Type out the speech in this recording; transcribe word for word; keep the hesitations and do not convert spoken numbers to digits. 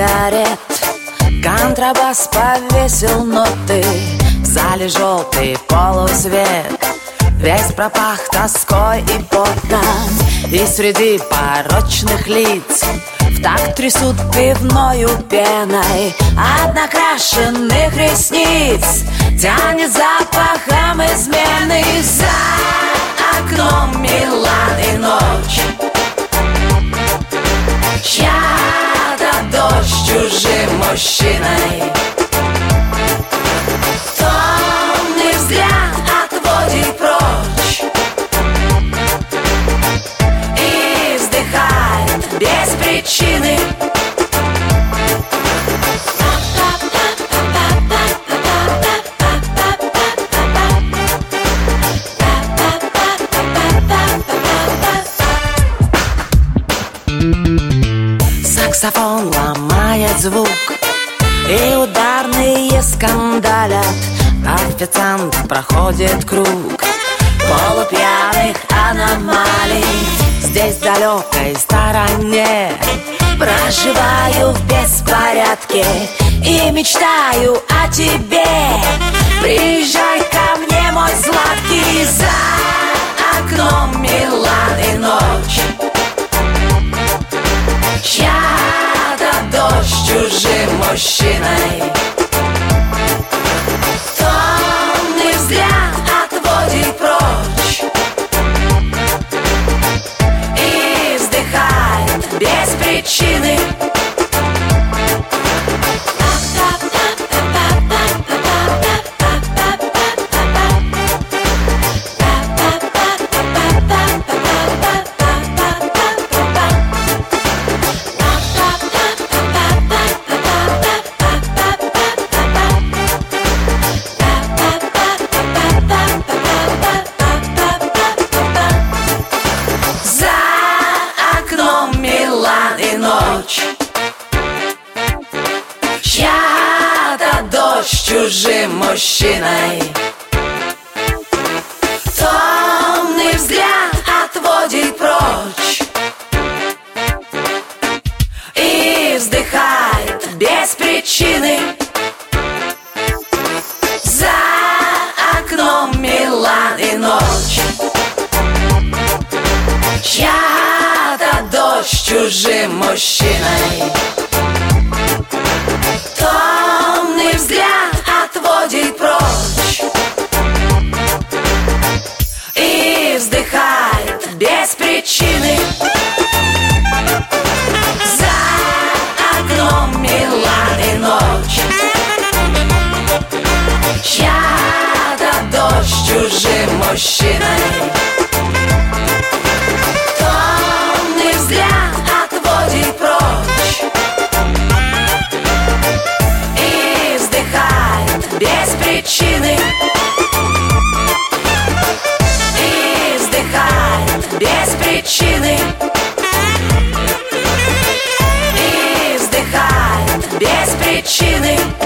сигарет. Контрабас повесил ноты, в зале желтый полусвет. Весь пропах тоской и потом, и среди порочных лиц в такт трясут пивною пеной от накрашенных ресниц. Тянет запахом измены. За окном Милан и ночь, чья-то дождь чужим мужчиной. Томный взгляд отводит прочь и вздыхает без причины. Саксофон ломает звук, и ударные скандалят. Официант проходит круг полупьяных аномалий. Здесь в далекой стороне проживаю в беспорядке и мечтаю о тебе. Приезжай ко мне, мой сладкий. За окном Милан и ночь, чья-то дождь чужим мужчиной. Томный взгляд отводит прочь и вздыхает без причины. Чья-то дождь чужим мужчиной. Томный взгляд отводит прочь и вздыхает без причины. За окном Милан и ночь, чья-то дождь чужим мужчиной. Томный взгляд отводит прочь и вздыхает без причины. За окном Милан и ночь, чья-то дождь чужим мужчиной. Томный взгляд отводит прочь и вздыхает без причины. И вздыхает без причины. И вздыхает без причины.